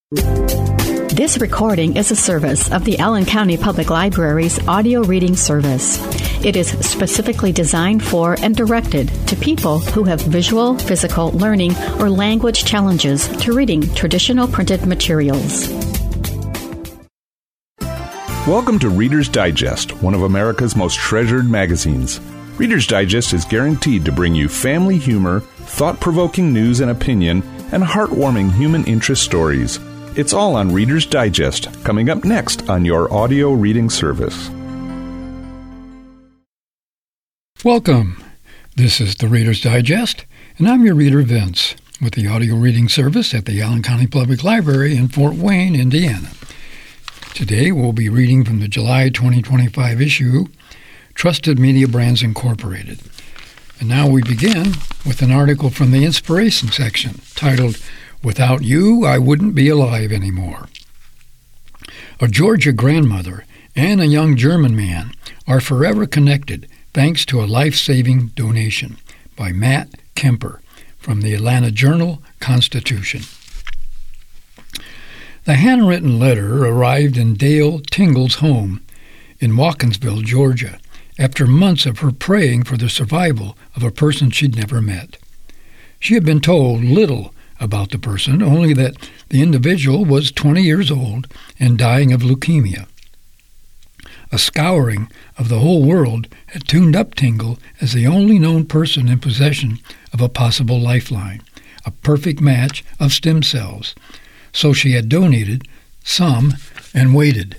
This recording is a service of the Allen County Public Library's audio reading service. It is specifically designed for and directed to people who have visual, physical, learning, or language challenges to reading traditional printed materials. Welcome to Reader's Digest, one of America's most treasured magazines. Reader's Digest is guaranteed to bring you family humor, thought-provoking news and opinion, and heartwarming human interest stories. It's all on Reader's Digest, coming up next on your audio reading service. Welcome. This is the Reader's Digest, and I'm your reader, Vince, with the audio reading service at the Allen County Public Library in Fort Wayne, Indiana. Today we'll be reading from the July 2025 issue, Trusted Media Brands Incorporated. And now we begin with an article from the Inspiration section titled, Without You, I Wouldn't Be Alive Anymore. A Georgia grandmother and a young German man are forever connected thanks to a life-saving donation by Matt Kemper from the Atlanta Journal-Constitution. The handwritten letter arrived in Dale Tingle's home in Watkinsville, Georgia, after months of her praying for the survival of a person she'd never met. She had been told little about the person, only that the individual was 20 years old and dying of leukemia. A scouring of the whole world had tuned up Tingle as the only known person in possession of a possible lifeline, a perfect match of stem cells, so she had donated some and waited.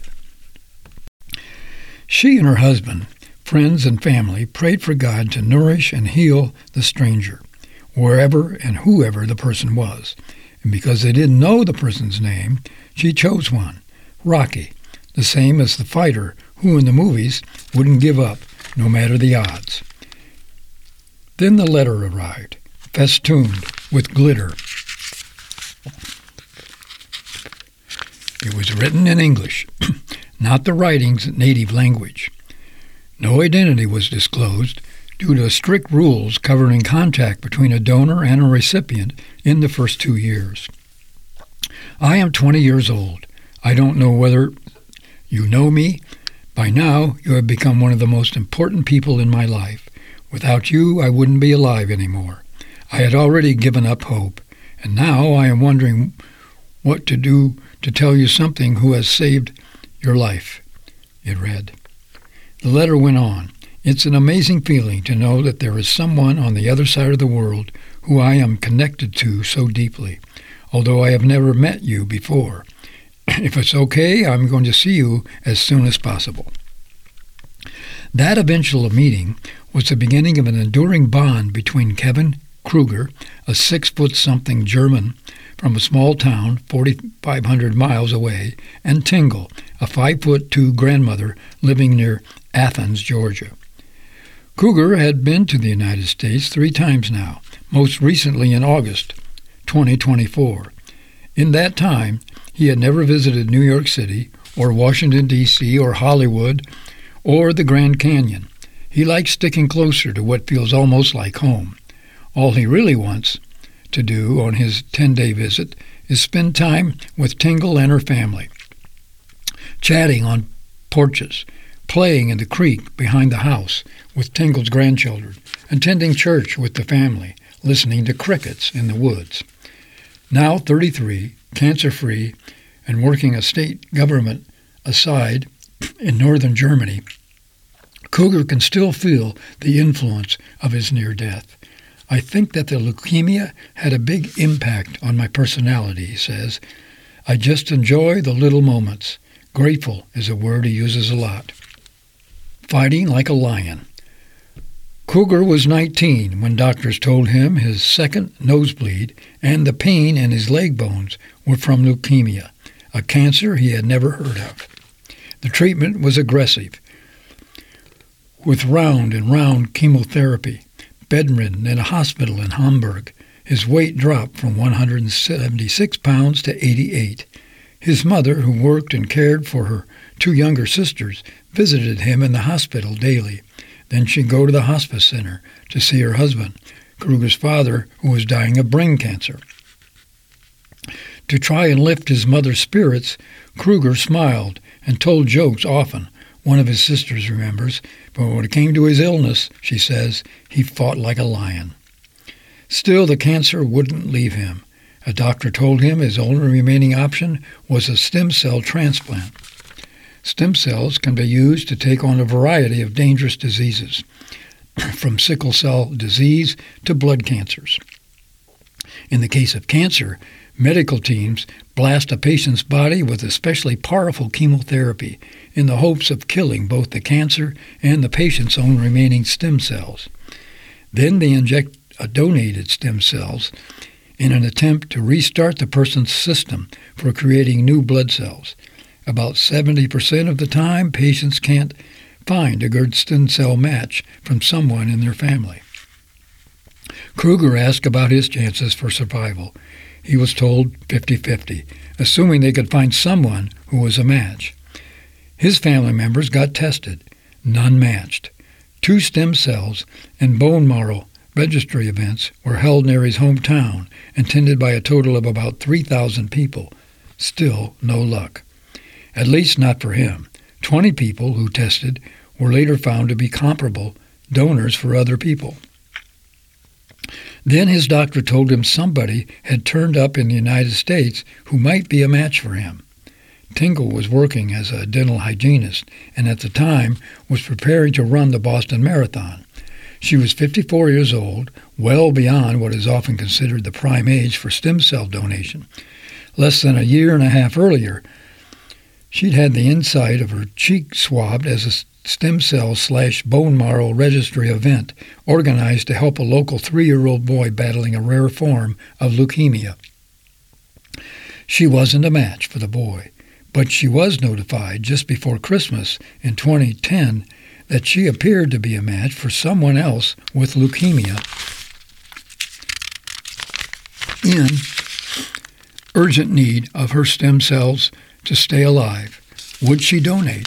She and her husband, friends and family prayed for God to nourish and heal the stranger, wherever and whoever the person was. And because they didn't know the person's name, she chose one, Rocky, the same as the fighter who in the movies wouldn't give up no matter the odds. Then the letter arrived, festooned with glitter. It was written in English, not the writing's native language. No identity was disclosed due to strict rules governing contact between a donor and a recipient in the first 2 years. I am 20 years old. I don't know whether you know me. By now, you have become one of the most important people in my life. Without you, I wouldn't be alive anymore. I had already given up hope, and now I am wondering what to do to tell you something who has saved your life, it read. The letter went on. It's an amazing feeling to know that there is someone on the other side of the world who I am connected to so deeply, although I have never met you before. If it's okay, I'm going to see you as soon as possible. That eventual meeting was the beginning of an enduring bond between Kevin Kruger, a 6-foot-something German from a small town 4,500 miles away, and Tingle, a 5'2" grandmother living near Athens, Georgia. Kruger had been to the United States 3 times now, most recently in August 2024. In that time, he had never visited New York City or Washington, D.C., or Hollywood, or the Grand Canyon. He likes sticking closer to what feels almost like home. All he really wants to do on his 10-day visit is spend time with Tingle and her family, chatting on porches, playing in the creek behind the house with Tingle's grandchildren, attending church with the family, listening to crickets in the woods. Now 33, cancer-free, and working a state government aside in northern Germany, Kruger can still feel the influence of his near death. I think that the leukemia had a big impact on my personality, he says. I just enjoy the little moments. Grateful is a word he uses a lot. Fighting like a lion. Kruger was 19 when doctors told him his second nosebleed and the pain in his leg bones were from leukemia, a cancer he had never heard of. The treatment was aggressive, with round and round chemotherapy, bedridden in a hospital in Hamburg. His weight dropped from 176 pounds to 88. His mother, who worked and cared for her 2 younger sisters, visited him in the hospital daily. Then she'd go to the hospice center to see her husband, Kruger's father, who was dying of brain cancer. To try and lift his mother's spirits, Kruger smiled and told jokes often, one of his sisters remembers, but when it came to his illness, she says, he fought like a lion. Still, the cancer wouldn't leave him. A doctor told him his only remaining option was a stem cell transplant. Stem cells can be used to take on a variety of dangerous diseases, from sickle cell disease to blood cancers. In the case of cancer, medical teams blast a patient's body with especially powerful chemotherapy in the hopes of killing both the cancer and the patient's own remaining stem cells. Then they inject donated stem cells in an attempt to restart the person's system for creating new blood cells. About 70% of the time, patients can't find a good stem cell match from someone in their family. Kruger asked about his chances for survival. He was told 50-50, assuming they could find someone who was a match. His family members got tested. None matched. 2 stem cells and bone marrow registry events were held near his hometown, attended by a total of about 3,000 people. Still no luck. At least not for him. 20 people who tested were later found to be comparable donors for other people. Then his doctor told him somebody had turned up in the United States who might be a match for him. Tingle was working as a dental hygienist and at the time was preparing to run the Boston Marathon. She was 54 years old, well beyond what is often considered the prime age for stem cell donation. Less than a year and a half earlier, she'd had the inside of her cheek swabbed as a stem cell/bone marrow registry event organized to help a local 3-year-old boy battling a rare form of leukemia. She wasn't a match for the boy, but she was notified just before Christmas in 2010 that she appeared to be a match for someone else with leukemia in urgent need of her stem cells to stay alive. Would she donate?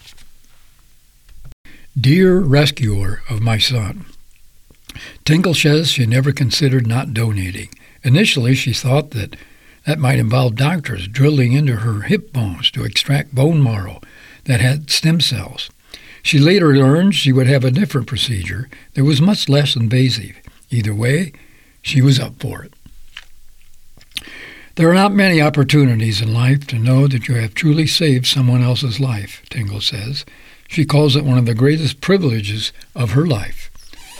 Dear rescuer of my son, Tingle says she never considered not donating. Initially, she thought that might involve doctors drilling into her hip bones to extract bone marrow that had stem cells. She later learned she would have a different procedure that was much less invasive. Either way, she was up for it. There are not many opportunities in life to know that you have truly saved someone else's life, Tingle says. She calls it one of the greatest privileges of her life.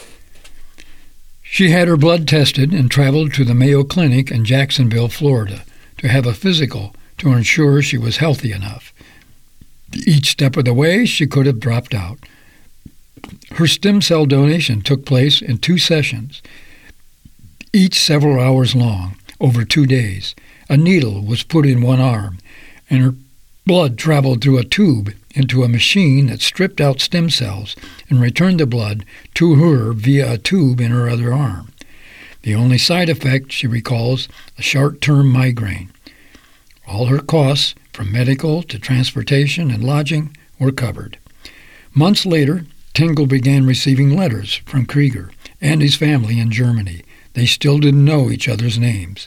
She had her blood tested and traveled to the Mayo Clinic in Jacksonville, Florida, to have a physical to ensure she was healthy enough. Each step of the way, she could have dropped out. Her stem cell donation took place in 2 sessions, each several hours long, over 2 days. A needle was put in one arm, and her blood traveled through a tube into a machine that stripped out stem cells and returned the blood to her via a tube in her other arm. The only side effect, she recalls, a short-term migraine. All her costs, from medical to transportation and lodging, were covered. Months later, Tingle began receiving letters from Krieger and his family in Germany. They still didn't know each other's names.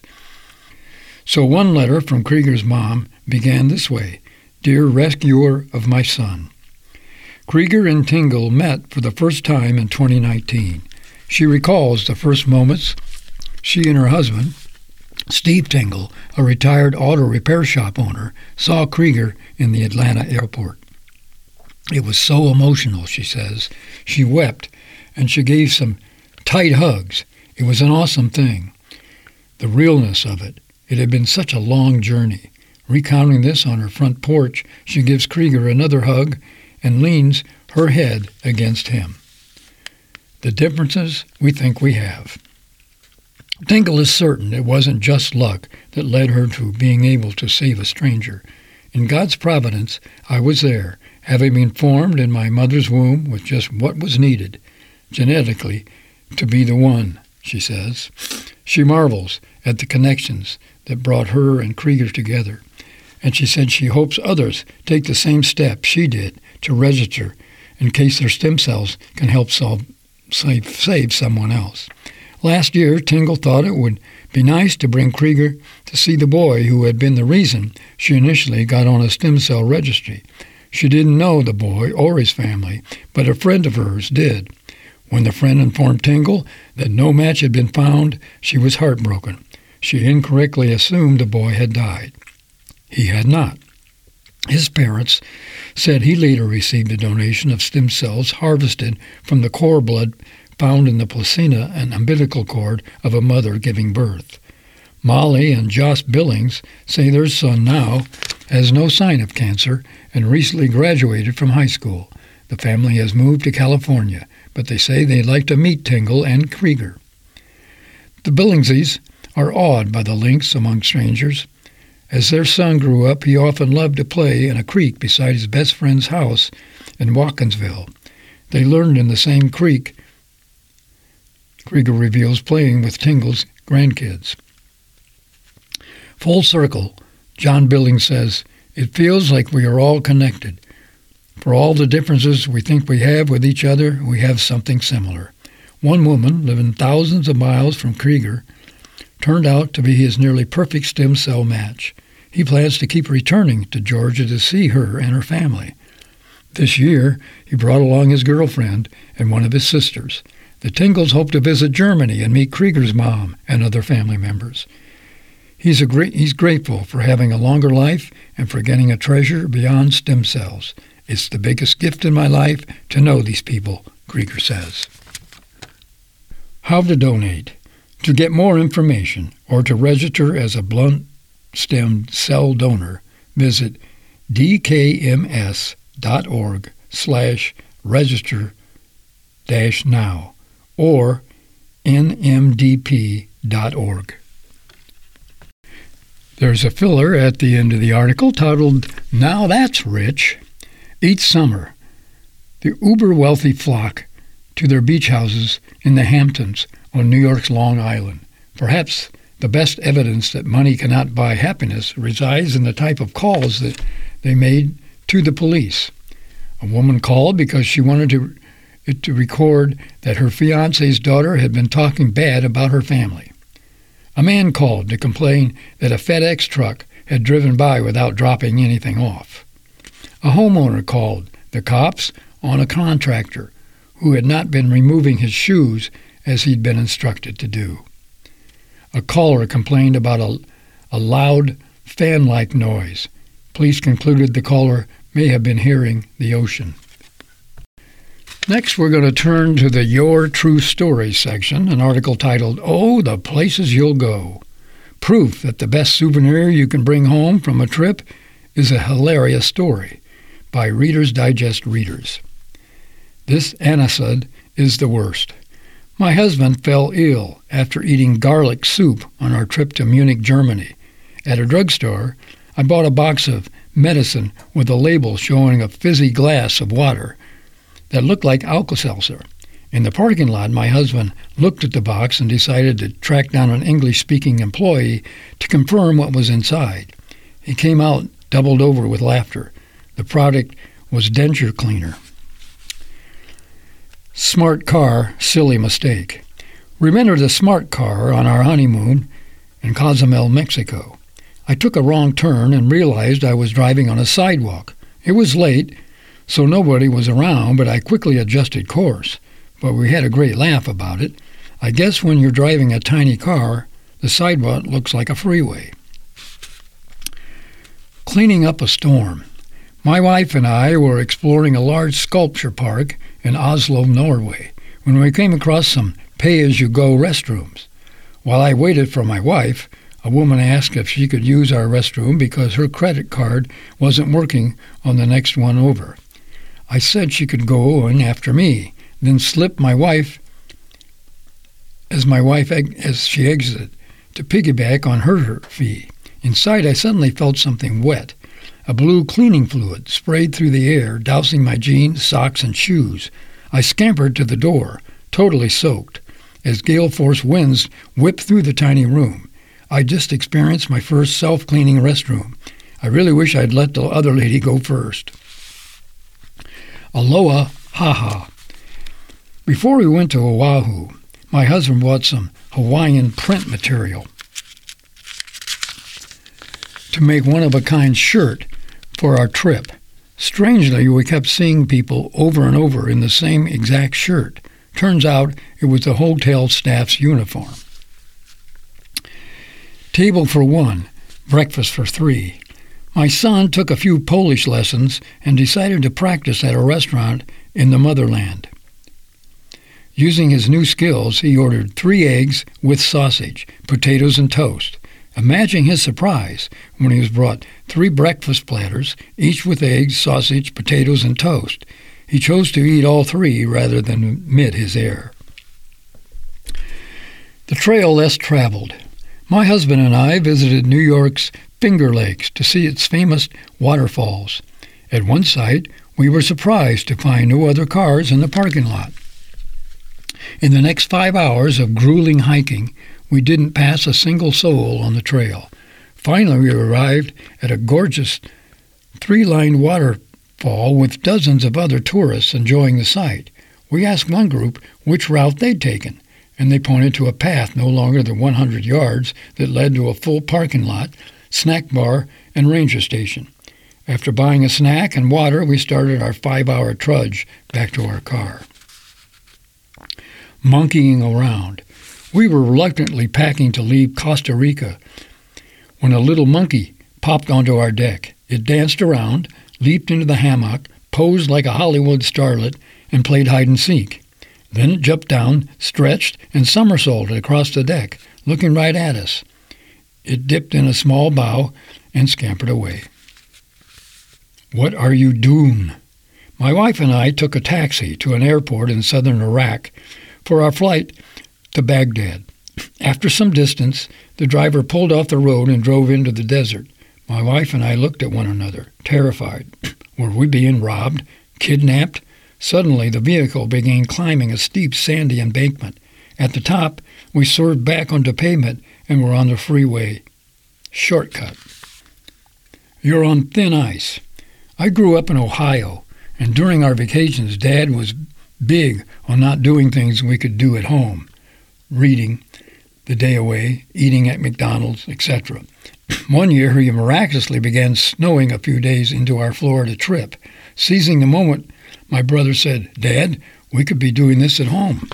So one letter from Krieger's mom began this way: Dear rescuer of my son. Krieger and Tingle met for the first time in 2019. She recalls the first moments she and her husband, Steve Tingle, a retired auto repair shop owner, saw Krieger in the Atlanta airport. It was so emotional, she says. She wept, and she gave some tight hugs. It was an awesome thing. The realness of it. It had been such a long journey. Recounting this on her front porch, she gives Krieger another hug and leans her head against him. The differences we think we have. Tingle is certain it wasn't just luck that led her to being able to save a stranger. In God's providence, I was there, having been formed in my mother's womb with just what was needed, genetically, to be the one, she says. She marvels at the connections that brought her and Krieger together, and she said she hopes others take the same step she did to register in case their stem cells can help save someone else. Last year, Tingle thought it would be nice to bring Krieger to see the boy who had been the reason she initially got on a stem cell registry. She didn't know the boy or his family, but a friend of hers did. When the friend informed Tingle that no match had been found, she was heartbroken. She incorrectly assumed the boy had died. He had not. His parents said he later received a donation of stem cells harvested from the cord blood found in the placenta and umbilical cord of a mother giving birth. Molly and Joss Billings say their son now has no sign of cancer and recently graduated from high school. The family has moved to California, but they say they'd like to meet Tingle and Krieger. The Billingses are awed by the links among strangers. As their son grew up, he often loved to play in a creek beside his best friend's house in Watkinsville. They learned in the same creek, Krieger reveals, playing with Tingle's grandkids. Full circle, John Billings says, "It feels like we are all connected. For all the differences we think we have with each other, we have something similar." One woman, living thousands of miles from Krieger, turned out to be his nearly perfect stem cell match. He plans to keep returning to Georgia to see her and her family. This year, he brought along his girlfriend and one of his sisters. The Tingles hope to visit Germany and meet Krieger's mom and other family members. He's grateful for having a longer life and for getting a treasure beyond stem cells. "It's the biggest gift in my life to know these people," Krieger says. How to donate. To get more information or to register as a blunt stem cell donor, visit dkms.org/register-now or nmdp.org. There's a filler at the end of the article titled, "Now That's Rich." Each summer, the uber-wealthy flock to their beach houses in the Hamptons on New York's Long Island. Perhaps the best evidence that money cannot buy happiness resides in the type of calls that they made to the police. A woman called because she wanted it to record that her fiancé's daughter had been talking bad about her family. A man called to complain that a FedEx truck had driven by without dropping anything off. A homeowner called the cops on a contractor who had not been removing his shoes as he'd been instructed to do. A caller complained about a loud, fan-like noise. Police concluded the caller may have been hearing the ocean. Next, we're going to turn to the Your True Story section, an article titled, "Oh, the Places You'll Go. Proof that the best souvenir you can bring home from a trip is a hilarious story," by Reader's Digest readers. This anisad is the worst. My husband fell ill after eating garlic soup on our trip to Munich, Germany. At a drugstore, I bought a box of medicine with a label showing a fizzy glass of water that looked like Alka-Seltzer. In the parking lot, my husband looked at the box and decided to track down an English-speaking employee to confirm what was inside. He came out doubled over with laughter. The product was denture cleaner. Smart car, silly mistake. We rented a smart car on our honeymoon in Cozumel, Mexico. I took a wrong turn and realized I was driving on a sidewalk. It was late, so nobody was around, but I quickly adjusted course. But we had a great laugh about it. I guess when you're driving a tiny car, the sidewalk looks like a freeway. Cleaning up a storm. My wife and I were exploring a large sculpture park in Oslo, Norway, when we came across some pay-as-you-go restrooms. While I waited for my wife, a woman asked if she could use our restroom because her credit card wasn't working on the next one over. I said she could go in after me, then slipped my wife as she exited to piggyback on her fee. Inside, I suddenly felt something wet. A blue cleaning fluid sprayed through the air, dousing my jeans, socks, and shoes. I scampered to the door, totally soaked, as gale-force winds whipped through the tiny room. I just experienced my first self-cleaning restroom. I really wish I'd let the other lady go first. Aloha, haha. Before we went to Oahu, my husband bought some Hawaiian print material to make one-of-a-kind shirt for our trip. Strangely, we kept seeing people over and over in the same exact shirt. Turns out it was the hotel staff's uniform. Table for one, breakfast for three. My son took a few Polish lessons and decided to practice at a restaurant in the motherland. Using his new skills, he ordered 3 eggs with sausage, potatoes, and toast. Imagine his surprise when he was brought 3 breakfast platters, each with eggs, sausage, potatoes, and toast. He chose to eat all 3 rather than admit his error. The trail less traveled. My husband and I visited New York's Finger Lakes to see its famous waterfalls. At one site, we were surprised to find no other cars in the parking lot. In the next 5 hours of grueling hiking, we didn't pass a single soul on the trail. Finally, we arrived at a gorgeous 3-lined waterfall with dozens of other tourists enjoying the sight. We asked one group which route they'd taken, and they pointed to a path no longer than 100 yards that led to a full parking lot, snack bar, and ranger station. After buying a snack and water, we started our 5-hour trudge back to our car. Monkeying around. We were reluctantly packing to leave Costa Rica when a little monkey popped onto our deck. It danced around, leaped into the hammock, posed like a Hollywood starlet, and played hide-and-seek. Then it jumped down, stretched, and somersaulted across the deck, looking right at us. It dipped in a small bow and scampered away. What are you doing? My wife and I took a taxi to an airport in southern Iraq for our flight to Baghdad. After some distance, the driver pulled off the road and drove into the desert. My wife and I looked at one another, terrified. Were we being robbed? Kidnapped? Suddenly, the vehicle began climbing a steep, sandy embankment. At the top, we swerved back onto pavement and were on the freeway. Shortcut. You're on thin ice. I grew up in Ohio, and during our vacations, Dad was big on not doing things we could do at home. Reading, the day away, eating at McDonald's, etc. One year, he miraculously began snowing a few days into our Florida trip. Seizing the moment, my brother said, "Dad, we could be doing this at home."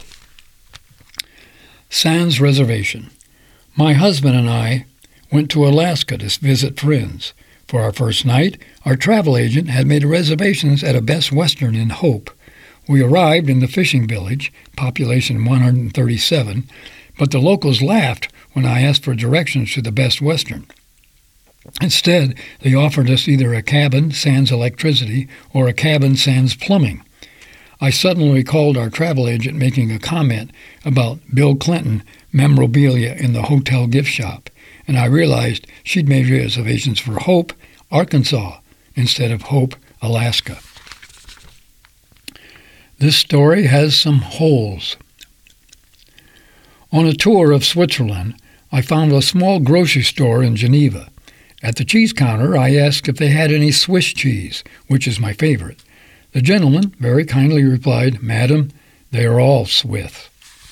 Sands Reservation. My husband and I went to Alaska to visit friends. For our first night, our travel agent had made reservations at a Best Western in Hope. We arrived in the fishing village, population 137, but the locals laughed when I asked for directions to the Best Western. Instead, they offered us either a cabin sans electricity or a cabin sans plumbing. I suddenly recalled our travel agent making a comment about Bill Clinton memorabilia in the hotel gift shop, and I realized she'd made reservations for Hope, Arkansas, instead of Hope, Alaska. This story has some holes. On a tour of Switzerland, I found a small grocery store in Geneva. At the cheese counter, I asked if they had any Swiss cheese, which is my favorite. The gentleman very kindly replied, "Madam, they are all Swiss."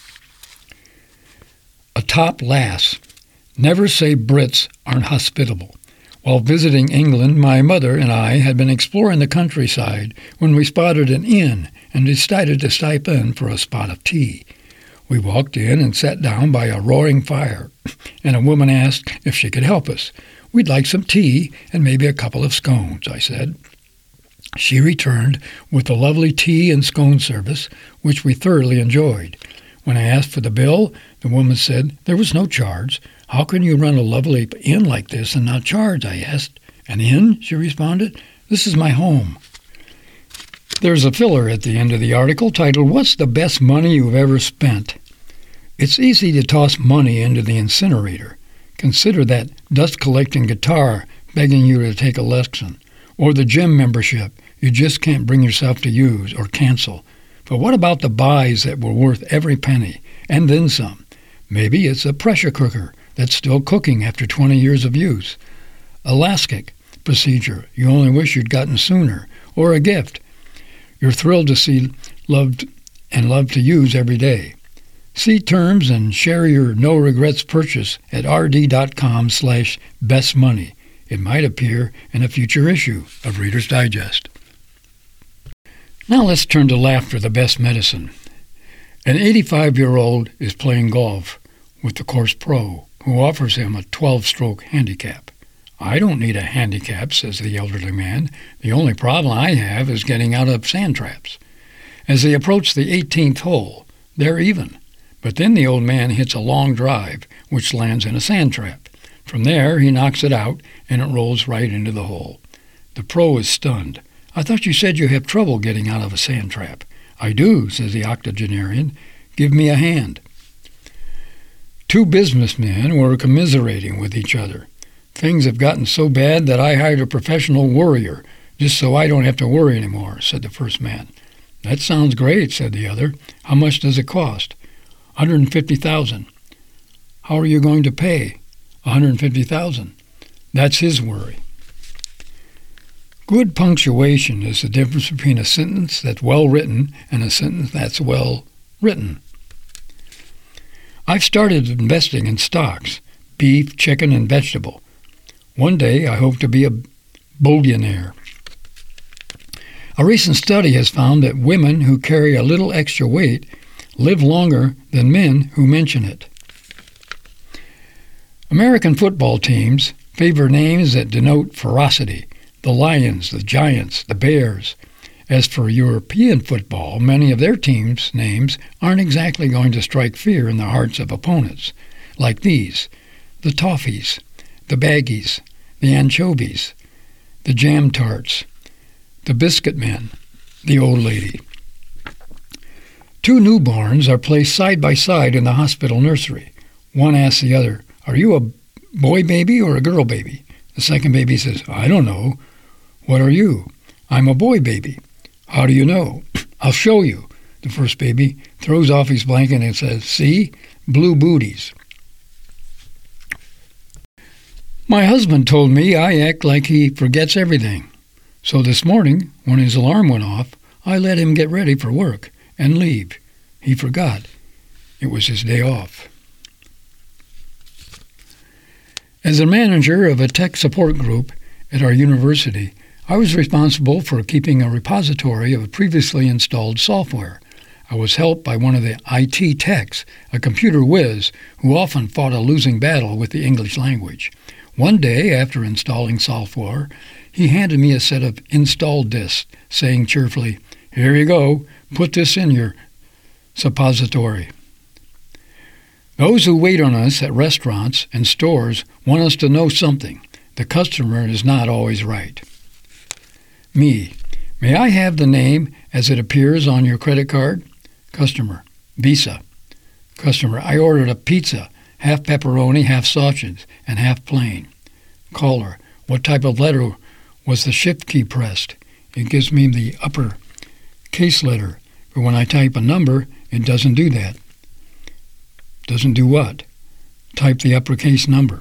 A top lass. Never say Brits aren't hospitable. While visiting England, my mother and I had been exploring the countryside when we spotted an inn and decided to stop in for a spot of tea. We walked in and sat down by a roaring fire, and a woman asked if she could help us. "We'd like some tea and maybe a couple of scones," I said. She returned with a lovely tea and scone service, which we thoroughly enjoyed. When I asked for the bill, the woman said there was no charge. "How can you run a lovely inn like this and not charge?" I asked. "An inn?" she responded. "This is my home." There's a filler at the end of the article titled, "What's the best money you've ever spent?" It's easy to toss money into the incinerator. Consider that dust-collecting guitar begging you to take a lesson, or the gym membership you just can't bring yourself to use or cancel. But what about the buys that were worth every penny, and then some? Maybe it's a pressure cooker that's still cooking after 20 years of use, a LASIK procedure you only wish you'd gotten sooner, or a gift you're thrilled to see loved and love to use every day. See terms and share your no-regrets purchase at rd.com/bestmoney. It might appear in a future issue of Reader's Digest. Now let's turn to laughter, the best medicine. An 85-year-old is playing golf with the course pro, who offers him a 12-stroke handicap. "I don't need a handicap," says the elderly man. "The only problem I have is getting out of sand traps." As they approach the 18th hole, they're even. But then the old man hits a long drive, which lands in a sand trap. From there, he knocks it out, and it rolls right into the hole. The pro is stunned. "I thought you said you have trouble getting out of a sand trap." "I do," says the octogenarian. "Give me a hand." Two businessmen were commiserating with each other. "Things have gotten so bad that I hired a professional worrier, just so I don't have to worry anymore," said the first man. "That sounds great," said the other. "How much does it cost?" $150,000. "How are you going to pay?" $150,000. That's his worry. Good punctuation is the difference between a sentence that's well written and a sentence that's well written. I've started investing in stocks, beef, chicken, and vegetable. One day I hope to be a billionaire. A recent study has found that women who carry a little extra weight live longer than men who mention it. American football teams favor names that denote ferocity: the Lions, the Giants, the Bears. As for European football, many of their teams' names aren't exactly going to strike fear in the hearts of opponents, like these: the Toffees, the Baggies, the Anchovies, the Jam Tarts, the Biscuit Men, the Old Lady. Two newborns are placed side by side in the hospital nursery. One asks the other, "Are you a boy baby or a girl baby?" The second baby says, "I don't know." "What are you?" "I'm a boy baby." "How do you know?" "I'll show you." The first baby throws off his blanket and says, "See? Blue booties." My husband told me I act like he forgets everything. So this morning, when his alarm went off, I let him get ready for work and leave. He forgot. It was his day off. As a manager of a tech support group at our university, I was responsible for keeping a repository of previously installed software. I was helped by one of the IT techs, a computer whiz, who often fought a losing battle with the English language. One day, after installing software, he handed me a set of install disks, saying cheerfully, "Here you go, put this in your suppository." Those who wait on us at restaurants and stores want us to know something. The customer is not always right. Me: "May I have the name as it appears on your credit card?" Customer: "Visa." Customer: "I ordered a pizza, half pepperoni, half sausage, and half plain." Caller: "What type of letter was the shift key pressed?" It gives me the upper case letter, but when I type a number, it doesn't do that. Doesn't do what? Type the uppercase number.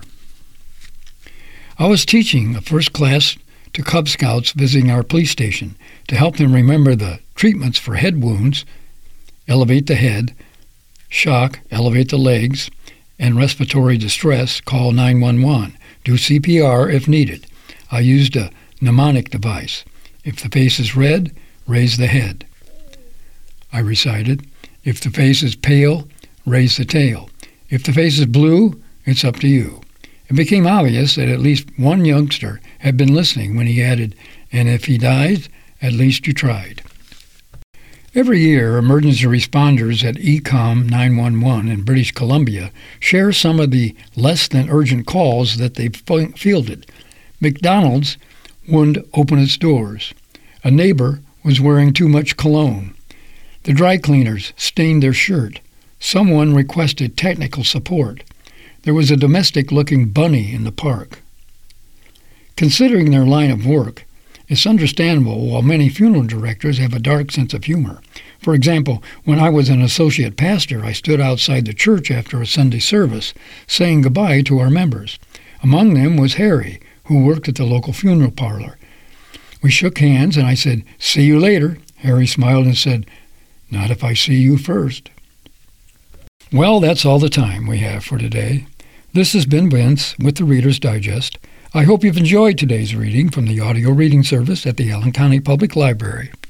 I was teaching a first class to Cub Scouts visiting our police station to help them remember the treatments for head wounds: elevate the head; shock, elevate the legs; and respiratory distress, call 911. Do CPR if needed. I used a mnemonic device. If the face is red, raise the head. I recited, if the face is pale, raise the tail. If the face is blue, it's up to you. It became obvious that at least one youngster had been listening when he added, and if he dies, at least you tried. Every year, emergency responders at ECOM 911 in British Columbia share some of the less-than-urgent calls that they've fielded. McDonald's wouldn't open its doors. A neighbor was wearing too much cologne. The dry cleaners stained their shirt. Someone requested technical support. There was a domestic-looking bunny in the park. Considering their line of work, it's understandable while many funeral directors have a dark sense of humor. For example, when I was an associate pastor, I stood outside the church after a Sunday service, saying goodbye to our members. Among them was Harry, who worked at the local funeral parlor. We shook hands, and I said, "See you later." Harry smiled and said, "Not if I see you first." Well, that's all the time we have for today. This has been Vince with the Reader's Digest. I hope you've enjoyed today's reading from the audio reading service at the Allen County Public Library.